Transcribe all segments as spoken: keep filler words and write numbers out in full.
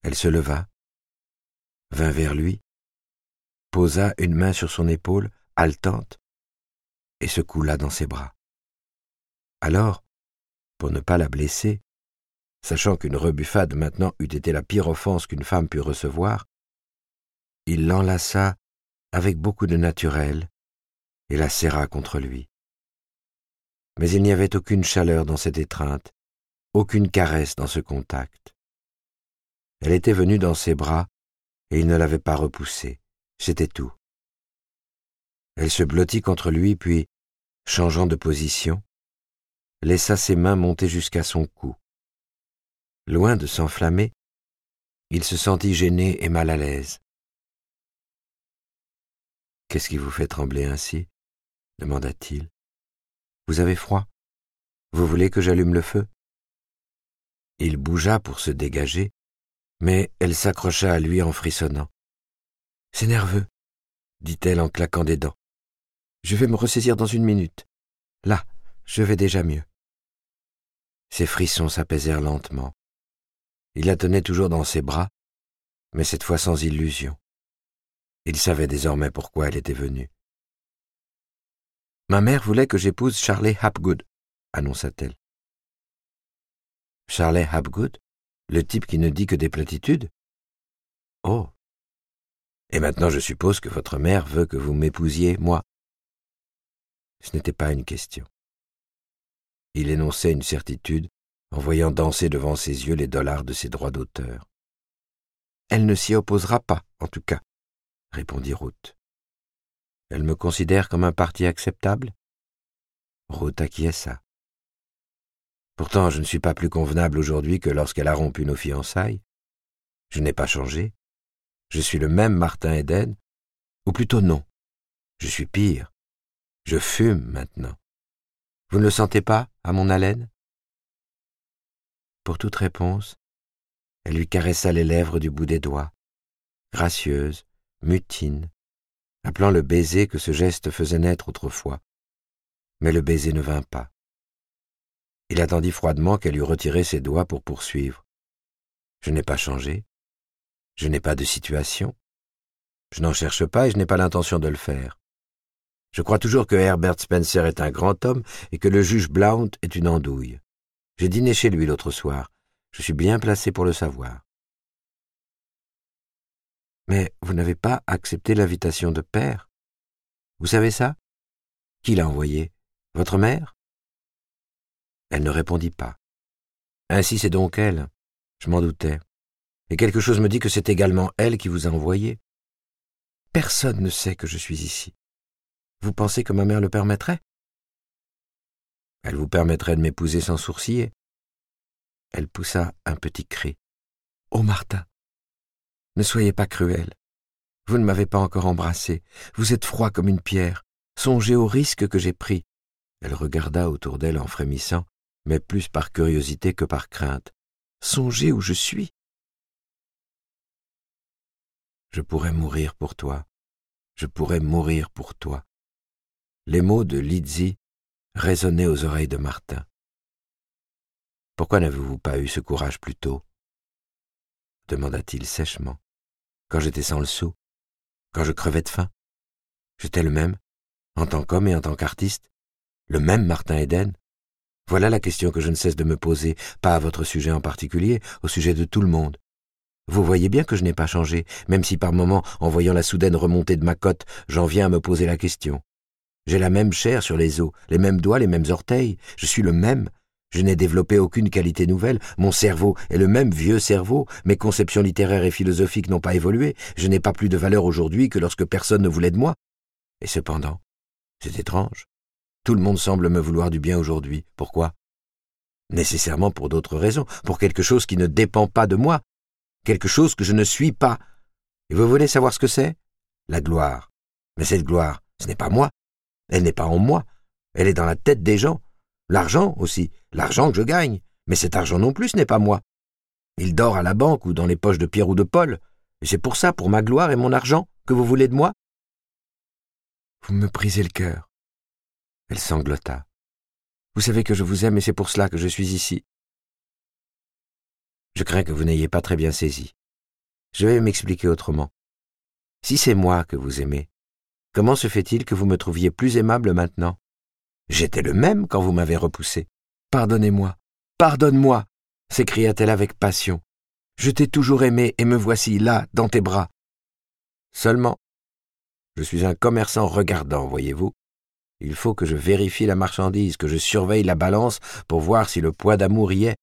Elle se leva, vint vers lui, posa une main sur son épaule, haletante, et se coula dans ses bras. Alors, pour ne pas la blesser, sachant qu'une rebuffade maintenant eût été la pire offense qu'une femme pût recevoir, il l'enlaça avec beaucoup de naturel et la serra contre lui. Mais il n'y avait aucune chaleur dans cette étreinte, aucune caresse dans ce contact. Elle était venue dans ses bras et il ne l'avait pas repoussée, c'était tout. Elle se blottit contre lui, puis, changeant de position, laissa ses mains monter jusqu'à son cou. Loin de s'enflammer, il se sentit gêné et mal à l'aise. « Qu'est-ce qui vous fait trembler ainsi ?» demanda-t-il. « Vous avez froid? Vous voulez que j'allume le feu ?» Il bougea pour se dégager, mais elle s'accrocha à lui en frissonnant. « C'est nerveux, » dit-elle en claquant des dents. « Je vais me ressaisir dans une minute. Là, je vais déjà mieux. » Ses frissons s'apaisèrent lentement. Il la tenait toujours dans ses bras, mais cette fois sans illusion. Il savait désormais pourquoi elle était venue. « Ma mère voulait que j'épouse Charley Hapgood, » annonça-t-elle. « Charley Hapgood, le type qui ne dit que des platitudes ? Oh. Et maintenant je suppose que votre mère veut que vous m'épousiez, moi. » Ce n'était pas une question. Il énonçait une certitude en voyant danser devant ses yeux les dollars de ses droits d'auteur. « Elle ne s'y opposera pas, en tout cas, » répondit Ruth. « Elle me considère comme un parti acceptable ?» Ruth acquiesça. « Pourtant, je ne suis pas plus convenable aujourd'hui que lorsqu'elle a rompu nos fiançailles. Je n'ai pas changé. Je suis le même Martin Eden, ou plutôt non. Je suis pire. Je fume maintenant. Vous ne le sentez pas, à mon haleine ?» Pour toute réponse, elle lui caressa les lèvres du bout des doigts, gracieuse, mutine, appelant le baiser que ce geste faisait naître autrefois. Mais le baiser ne vint pas. Il attendit froidement qu'elle eût retiré ses doigts pour poursuivre. « Je n'ai pas changé. Je n'ai pas de situation. Je n'en cherche pas et je n'ai pas l'intention de le faire. Je crois toujours que Herbert Spencer est un grand homme et que le juge Blount est une andouille. J'ai dîné chez lui l'autre soir. Je suis bien placé pour le savoir. » « Mais vous n'avez pas accepté l'invitation de père. Vous savez ça? Qui l'a envoyé? Votre mère ?» Elle ne répondit pas. « Ainsi c'est donc elle. Je m'en doutais. Et quelque chose me dit que c'est également elle qui vous a envoyé. Personne ne sait que je suis ici. Vous pensez que ma mère le permettrait? Elle vous permettrait de m'épouser sans sourciller. » Elle poussa un petit cri. « Oh, Martin! Ne soyez pas cruel. Vous ne m'avez pas encore embrassé. Vous êtes froid comme une pierre. Songez au risque que j'ai pris. » Elle regarda autour d'elle en frémissant, mais plus par curiosité que par crainte. « Songez où je suis. » « Je pourrais mourir pour toi. Je pourrais mourir pour toi. » Les mots de Lizzie résonnaient aux oreilles de Martin. « Pourquoi n'avez-vous pas eu ce courage plus tôt ?» demanda-t-il sèchement. « Quand j'étais sans le sou, quand je crevais de faim. J'étais le même, en tant qu'homme et en tant qu'artiste, le même Martin Eden. Voilà la question que je ne cesse de me poser, pas à votre sujet en particulier, au sujet de tout le monde. Vous voyez bien que je n'ai pas changé, même si par moments, en voyant la soudaine remontée de ma côte, j'en viens à me poser la question. J'ai la même chair sur les os, les mêmes doigts, les mêmes orteils, je suis le même. Je n'ai développé aucune qualité nouvelle, mon cerveau est le même vieux cerveau, mes conceptions littéraires et philosophiques n'ont pas évolué, je n'ai pas plus de valeur aujourd'hui que lorsque personne ne voulait de moi. Et cependant, c'est étrange, tout le monde semble me vouloir du bien aujourd'hui. Pourquoi? Nécessairement pour d'autres raisons, pour quelque chose qui ne dépend pas de moi, quelque chose que je ne suis pas. Et vous voulez savoir ce que c'est? La gloire. Mais cette gloire, ce n'est pas moi, elle n'est pas en moi, elle est dans la tête des gens. L'argent aussi, l'argent que je gagne, mais cet argent non plus, ce n'est pas moi. Il dort à la banque ou dans les poches de Pierre ou de Paul, et c'est pour ça, pour ma gloire et mon argent, que vous voulez de moi? Vous me brisez le cœur. Elle sanglota. Vous savez que je vous aime et c'est pour cela que je suis ici. Je crains que vous n'ayez pas très bien saisi. Je vais m'expliquer autrement. Si c'est moi que vous aimez, comment se fait-il que vous me trouviez plus aimable maintenant? J'étais le même quand vous m'avez repoussé. Pardonnez-moi, pardonne-moi, s'écria-t-elle avec passion. Je t'ai toujours aimé et me voici là, dans tes bras. Seulement, je suis un commerçant regardant, voyez-vous. Il faut que je vérifie la marchandise, que je surveille la balance pour voir si le poids d'amour y est.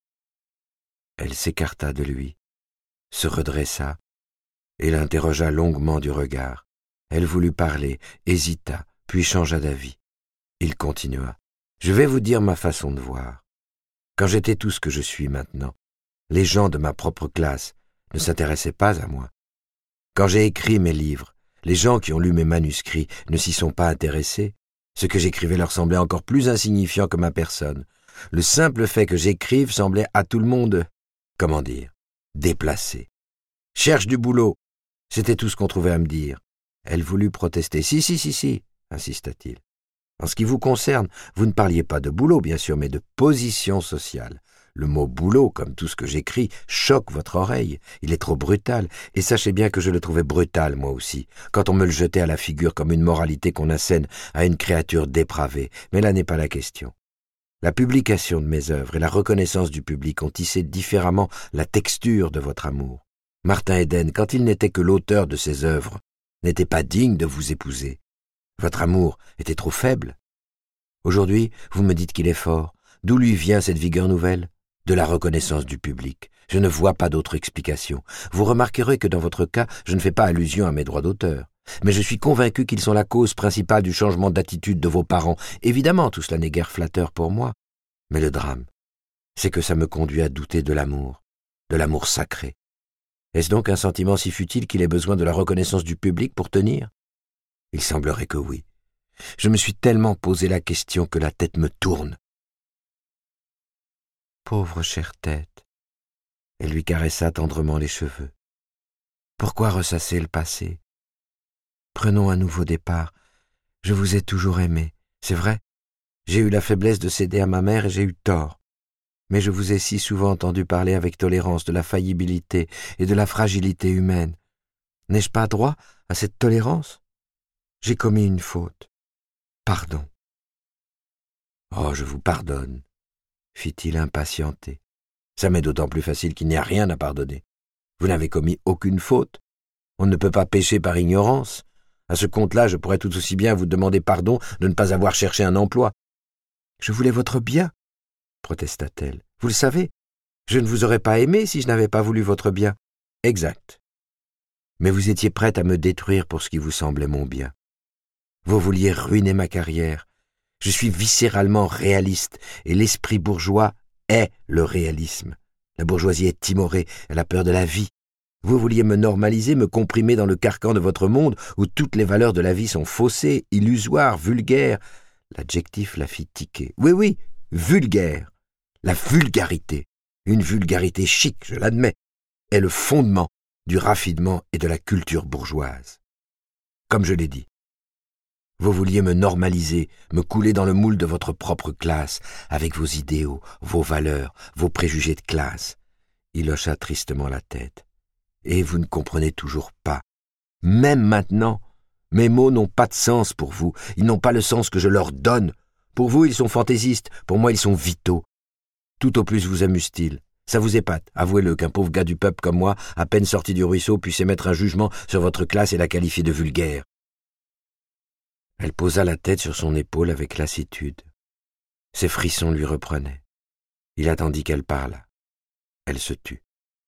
Elle s'écarta de lui, se redressa et l'interrogea longuement du regard. Elle voulut parler, hésita, puis changea d'avis. Il continua. « Je vais vous dire ma façon de voir. Quand j'étais tout ce que je suis maintenant, les gens de ma propre classe ne s'intéressaient pas à moi. Quand j'ai écrit mes livres, les gens qui ont lu mes manuscrits ne s'y sont pas intéressés. Ce que j'écrivais leur semblait encore plus insignifiant que ma personne. Le simple fait que j'écrive semblait à tout le monde, comment dire, déplacé. Cherche du boulot, c'était tout ce qu'on trouvait à me dire. » Elle voulut protester. « Si, si, si, si, insista-t-il. En ce qui vous concerne, vous ne parliez pas de boulot, bien sûr, mais de position sociale. Le mot boulot, comme tout ce que j'écris, choque votre oreille. Il est trop brutal, et sachez bien que je le trouvais brutal, moi aussi, quand on me le jetait à la figure comme une moralité qu'on assène à une créature dépravée. Mais là n'est pas la question. La publication de mes œuvres et la reconnaissance du public ont tissé différemment la texture de votre amour. Martin Eden, quand il n'était que l'auteur de ses œuvres, n'était pas digne de vous épouser. Votre amour était trop faible. Aujourd'hui, vous me dites qu'il est fort. D'où lui vient cette vigueur nouvelle? De la reconnaissance du public. Je ne vois pas d'autre explication. Vous remarquerez que dans votre cas, je ne fais pas allusion à mes droits d'auteur. Mais je suis convaincu qu'ils sont la cause principale du changement d'attitude de vos parents. Évidemment, tout cela n'est guère flatteur pour moi. Mais le drame, c'est que ça me conduit à douter de l'amour, de l'amour sacré. Est-ce donc un sentiment si futile qu'il ait besoin de la reconnaissance du public pour tenir? Il semblerait que oui. Je me suis tellement posé la question que la tête me tourne. Pauvre chère tête. Elle lui caressa tendrement les cheveux. Pourquoi ressasser le passé? Prenons un nouveau départ. Je vous ai toujours aimé, c'est vrai. J'ai eu la faiblesse de céder à ma mère et j'ai eu tort. Mais je vous ai si souvent entendu parler avec tolérance de la faillibilité et de la fragilité humaine. N'ai-je pas droit à cette tolérance? J'ai commis une faute. Pardon. Oh, je vous pardonne, fit-il impatienté. Ça m'est d'autant plus facile qu'il n'y a rien à pardonner. Vous n'avez commis aucune faute. On ne peut pas pécher par ignorance. À ce compte-là, je pourrais tout aussi bien vous demander pardon de ne pas avoir cherché un emploi. Je voulais votre bien, protesta-t-elle. Vous le savez, je ne vous aurais pas aimé si je n'avais pas voulu votre bien. Exact. Mais vous étiez prête à me détruire pour ce qui vous semblait mon bien. Vous vouliez ruiner ma carrière. Je suis viscéralement réaliste, et l'esprit bourgeois est le réalisme. La bourgeoisie est timorée, elle a peur de la vie. Vous vouliez me normaliser, me comprimer dans le carcan de votre monde où toutes les valeurs de la vie sont faussées, illusoires, vulgaires. L'adjectif la fit tiquer. Oui, oui, vulgaire. La vulgarité, une vulgarité chic, je l'admets, est le fondement du raffinement et de la culture bourgeoise. Comme je l'ai dit, vous vouliez me normaliser, me couler dans le moule de votre propre classe, avec vos idéaux, vos valeurs, vos préjugés de classe. Il hocha tristement la tête. Et vous ne comprenez toujours pas. Même maintenant, mes mots n'ont pas de sens pour vous. Ils n'ont pas le sens que je leur donne. Pour vous, ils sont fantaisistes. Pour moi, ils sont vitaux. Tout au plus vous amuse-t-il. Ça vous épate, avouez-le, qu'un pauvre gars du peuple comme moi, à peine sorti du ruisseau, puisse émettre un jugement sur votre classe et la qualifier de vulgaire. Elle posa la tête sur son épaule avec lassitude. Ses frissons lui reprenaient. Il attendit qu'elle parlât. Elle se tut.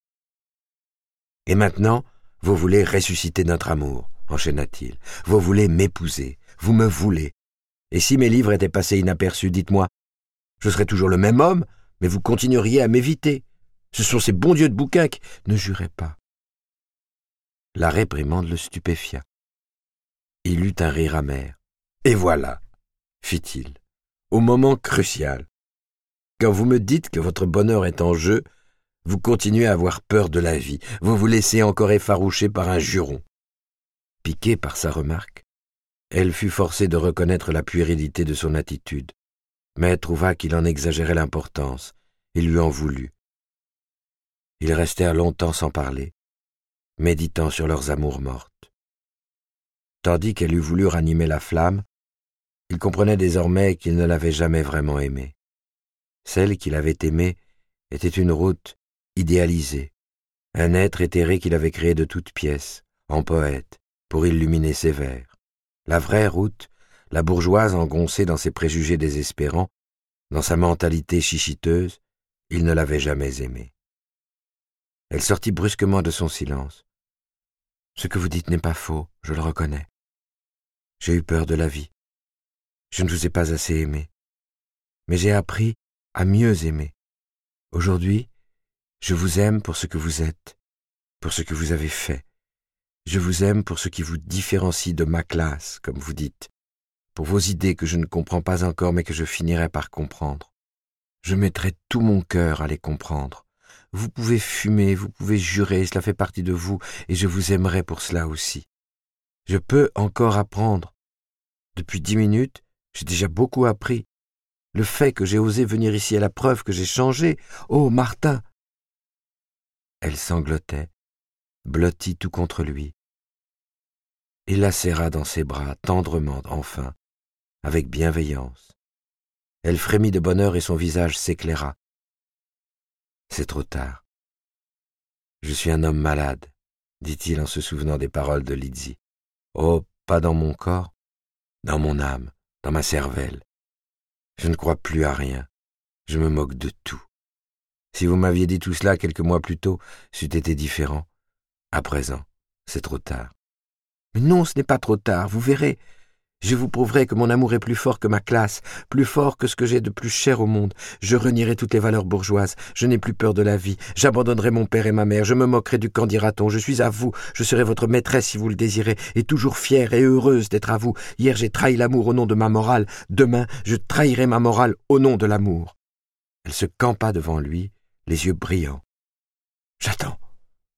« Et maintenant, vous voulez ressusciter notre amour, enchaîna-t-il. Vous voulez m'épouser, vous me voulez. Et si mes livres étaient passés inaperçus, dites-moi, je serais toujours le même homme, mais vous continueriez à m'éviter. Ce sont ces bons dieux de bouquins qui... Ne jurez pas. » La réprimande le stupéfia. Il eut un rire amer. « Et voilà, fit-il, au moment crucial. Quand vous me dites que votre bonheur est en jeu, vous continuez à avoir peur de la vie, vous vous laissez encore effaroucher par un juron. » Piquée par sa remarque, elle fut forcée de reconnaître la puérilité de son attitude, mais elle trouva qu'il en exagérait l'importance et lui en voulut. Ils restèrent longtemps sans parler, méditant sur leurs amours mortes. Tandis qu'elle eût voulu ranimer la flamme, il comprenait désormais qu'il ne l'avait jamais vraiment aimée. Celle qu'il avait aimée était une route idéalisée, un être éthéré qu'il avait créé de toutes pièces, en poète, pour illuminer ses vers. La vraie route, la bourgeoise engoncée dans ses préjugés désespérants, dans sa mentalité chichiteuse, il ne l'avait jamais aimée. Elle sortit brusquement de son silence. « Ce que vous dites n'est pas faux, je le reconnais. J'ai eu peur de la vie. Je ne vous ai pas assez aimé. Mais j'ai appris à mieux aimer. Aujourd'hui, je vous aime pour ce que vous êtes, pour ce que vous avez fait. Je vous aime pour ce qui vous différencie de ma classe, comme vous dites, pour vos idées que je ne comprends pas encore mais que je finirai par comprendre. Je mettrai tout mon cœur à les comprendre. Vous pouvez fumer, vous pouvez jurer, cela fait partie de vous, et je vous aimerai pour cela aussi. Je peux encore apprendre. Depuis dix minutes, j'ai déjà beaucoup appris. Le fait que j'ai osé venir ici est la preuve que j'ai changé. Oh, Martin !» Elle sanglotait, blottie tout contre lui. Il la serra dans ses bras, tendrement, enfin, avec bienveillance. Elle frémit de bonheur et son visage s'éclaira. « C'est trop tard. Je suis un homme malade, » dit-il en se souvenant des paroles de Lydie. « Oh, pas dans mon corps, dans mon âme, dans ma cervelle. Je ne crois plus à rien. Je me moque de tout. Si vous m'aviez dit tout cela quelques mois plus tôt, c'eût été différent. À présent, c'est trop tard. » « Mais non, ce n'est pas trop tard, vous verrez. Je vous prouverai que mon amour est plus fort que ma classe, plus fort que ce que j'ai de plus cher au monde. Je renierai toutes les valeurs bourgeoises, je n'ai plus peur de la vie, j'abandonnerai mon père et ma mère, je me moquerai du qu'en dira-t-on, je suis à vous, je serai votre maîtresse si vous le désirez, et toujours fière et heureuse d'être à vous. Hier j'ai trahi l'amour au nom de ma morale, demain je trahirai ma morale au nom de l'amour. » Elle se campa devant lui, les yeux brillants. « J'attends, Martin, »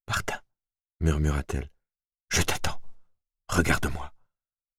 murmura-t-elle. « Je t'attends. Regarde-moi. Prends-moi. »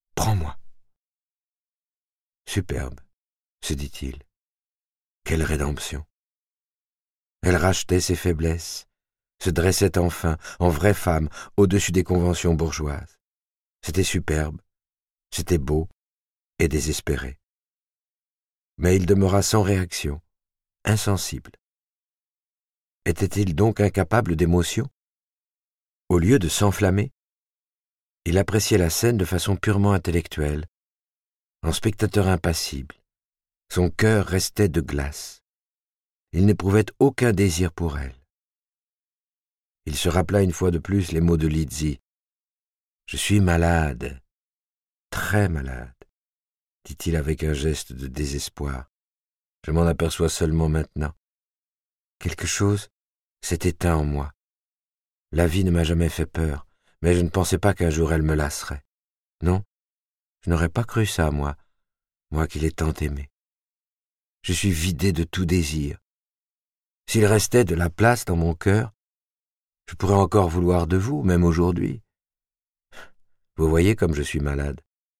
Superbe, se dit-il. Quelle rédemption. Elle rachetait ses faiblesses, se dressait enfin, en vraie femme, au-dessus des conventions bourgeoises. C'était superbe, c'était beau et désespéré. Mais il demeura sans réaction, insensible. Était-il donc incapable d'émotion? Au lieu de s'enflammer, il appréciait la scène de façon purement intellectuelle, en spectateur impassible. Son cœur restait de glace. Il n'éprouvait aucun désir pour elle. Il se rappela une fois de plus les mots de Lydie. « Je suis malade, très malade, » dit-il avec un geste de désespoir. « Je m'en aperçois seulement maintenant. Quelque chose s'est éteint en moi. La vie ne m'a jamais fait peur, mais je ne pensais pas qu'un jour elle me lasserait. Non, je n'aurais pas cru ça, moi, moi qui l'ai tant aimé. Je suis vidé de tout désir. S'il restait de la place dans mon cœur, je pourrais encore vouloir de vous, même aujourd'hui. Vous voyez comme je suis malade. »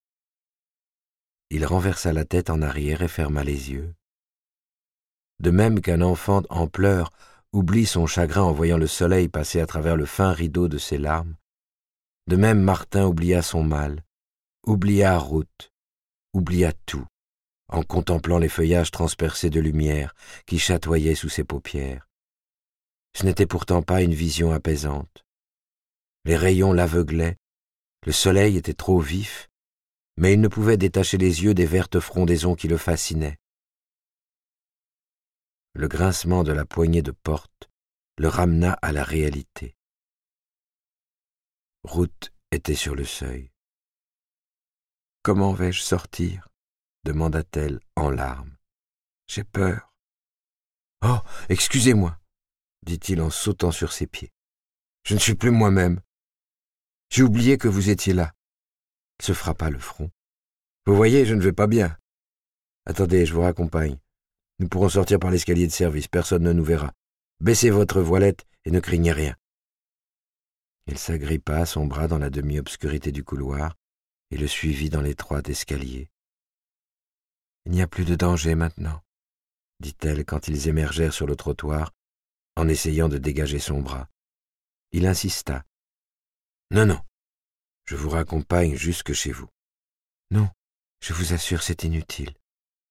Il renversa la tête en arrière et ferma les yeux. De même qu'un enfant en pleurs oublie son chagrin en voyant le soleil passer à travers le fin rideau de ses larmes, de même Martin oublia son mal, oublia Ruth, oublia tout, en contemplant les feuillages transpercés de lumière qui chatoyaient sous ses paupières. Ce n'était pourtant pas une vision apaisante. Les rayons l'aveuglaient, le soleil était trop vif, mais il ne pouvait détacher les yeux des vertes frondaisons qui le fascinaient. Le grincement de la poignée de porte le ramena à la réalité. Ruth était sur le seuil. « Comment vais-je sortir ?» demanda-t-elle en larmes. « J'ai peur. »« Oh, excusez-moi !» dit-il en sautant sur ses pieds. « Je ne suis plus moi-même. J'ai oublié que vous étiez là. » Il se frappa le front. « Vous voyez, je ne vais pas bien. Attendez, je vous raccompagne. Nous pourrons sortir par l'escalier de service, personne ne nous verra. Baissez votre voilette et ne craignez rien. » Il s'agrippa son bras dans la demi-obscurité du couloir et le suivit dans l'étroit escalier. « Il n'y a plus de danger maintenant, » dit-elle quand ils émergèrent sur le trottoir en essayant de dégager son bras. Il insista. Non, non, je vous raccompagne jusque chez vous. » »« Non, je vous assure, c'est inutile. Vraiment. »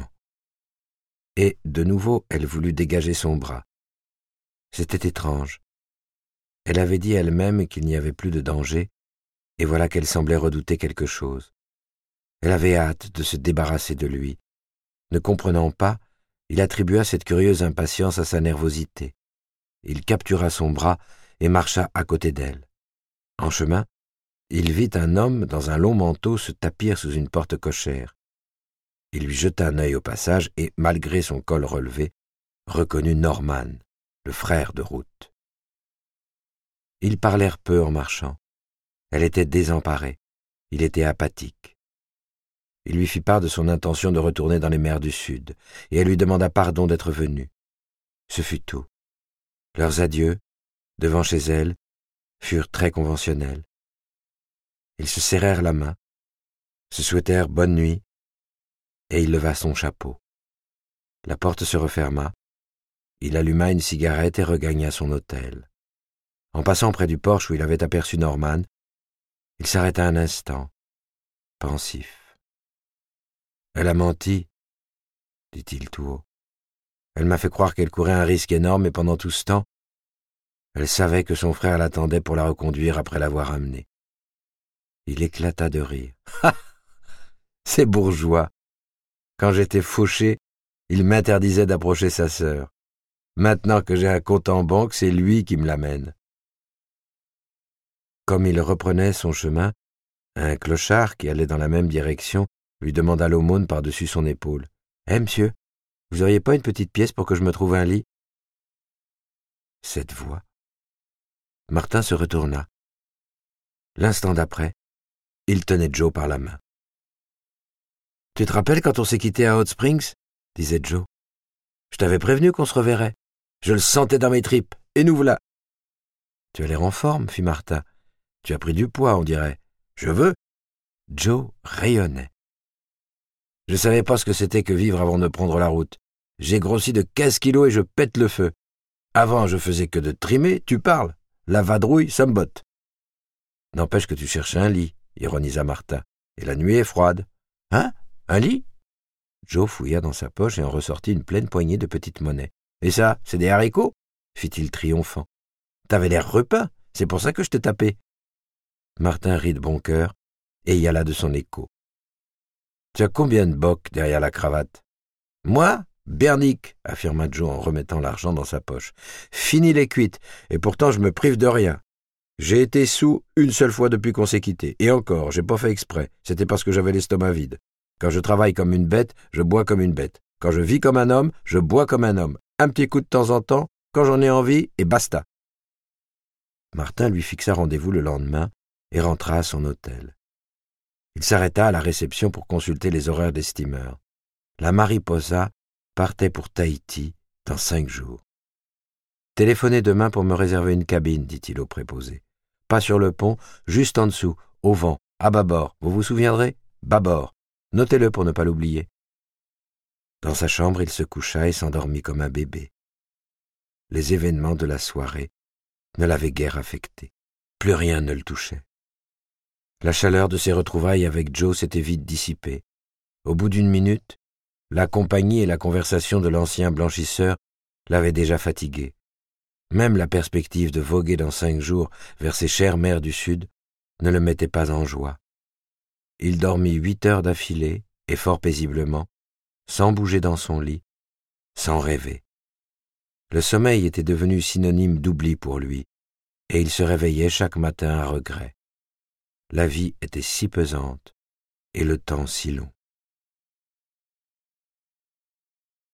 Et, de nouveau, elle voulut dégager son bras. C'était étrange. Elle avait dit elle-même qu'il n'y avait plus de danger, et voilà qu'elle semblait redouter quelque chose. Elle avait hâte de se débarrasser de lui. Ne comprenant pas, il attribua cette curieuse impatience à sa nervosité. Il captura son bras et marcha à côté d'elle. En chemin, il vit un homme dans un long manteau se tapir sous une porte cochère. Il lui jeta un œil au passage et, malgré son col relevé, reconnut Norman, le frère de Ruth. Ils parlèrent peu en marchant. Elle était désemparée. Il était apathique. Il lui fit part de son intention de retourner dans les mers du Sud, et elle lui demanda pardon d'être venu. Ce fut tout. Leurs adieux, devant chez elle, furent très conventionnels. Ils se serrèrent la main, se souhaitèrent bonne nuit, et il leva son chapeau. La porte se referma, il alluma une cigarette et regagna son hôtel. En passant près du porche où il avait aperçu Norman, il s'arrêta un instant, pensif. « Elle a menti, » dit-il tout haut. « Elle m'a fait croire qu'elle courait un risque énorme et pendant tout ce temps, elle savait que son frère l'attendait pour la reconduire après l'avoir amenée. » Il éclata de rire. « Ha! C'est bourgeois. Quand j'étais fauché, il m'interdisait d'approcher sa sœur. Maintenant que j'ai un compte en banque, c'est lui qui me l'amène. » Comme il reprenait son chemin, un clochard qui allait dans la même direction lui demanda l'aumône par-dessus son épaule. « Eh, monsieur, vous auriez pas une petite pièce pour que je me trouve un lit ?» Cette voix. Martin se retourna. L'instant d'après, il tenait Joe par la main. « Tu te rappelles quand on s'est quitté à Hot Springs ?» disait Joe. « Je t'avais prévenu qu'on se reverrait. Je le sentais dans mes tripes, et nous voilà. »« Tu as l'air en forme, » fit Martin. « Tu as pris du poids, on dirait. »« Je veux. » Joe rayonnait. « Je savais pas ce que c'était que vivre avant de prendre la route. J'ai grossi de quinze kilos et je pète le feu. Avant, je faisais que de trimer, tu parles. La vadrouille, ça me botte. »« N'empêche que tu cherches un lit, » ironisa Martin. « Et la nuit est froide. »« Hein? Un lit ?» Joe fouilla dans sa poche et en ressortit une pleine poignée de petites monnaies. « Et ça, c'est des haricots ?» fit-il triomphant. « T'avais l'air repeint, c'est pour ça que je t'ai tapé. » Martin rit de bon cœur et y alla de son écho. « Tu as combien de bocs derrière la cravate ?»« Moi, bernique, » affirma Joe en remettant l'argent dans sa poche. « Fini les cuites, et pourtant je me prive de rien. J'ai été sous une seule fois depuis qu'on s'est quitté. Et encore, j'ai pas fait exprès, c'était parce que j'avais l'estomac vide. Quand je travaille comme une bête, je bois comme une bête. Quand je vis comme un homme, je bois comme un homme. Un petit coup de temps en temps, quand j'en ai envie, et basta. » Martin lui fixa rendez-vous le lendemain et rentra à son hôtel. Il s'arrêta à la réception pour consulter les horaires des steamers. La Mariposa partait pour Tahiti dans cinq jours. « Téléphonez demain pour me réserver une cabine, » dit-il au préposé. « Pas sur le pont, juste en dessous, au vent, à bâbord. Vous vous souviendrez? Bâbord. Notez-le pour ne pas l'oublier. » Dans sa chambre, il se coucha et s'endormit comme un bébé. Les événements de la soirée ne l'avaient guère affecté. Plus rien ne le touchait. La chaleur de ses retrouvailles avec Joe s'était vite dissipée. Au bout d'une minute, la compagnie et la conversation de l'ancien blanchisseur l'avaient déjà fatigué. Même la perspective de voguer dans cinq jours vers ces chères mers du Sud ne le mettait pas en joie. Il dormit huit heures d'affilée, et fort paisiblement, sans bouger dans son lit, sans rêver. Le sommeil était devenu synonyme d'oubli pour lui, et il se réveillait chaque matin à regret. La vie était si pesante, et le temps si long.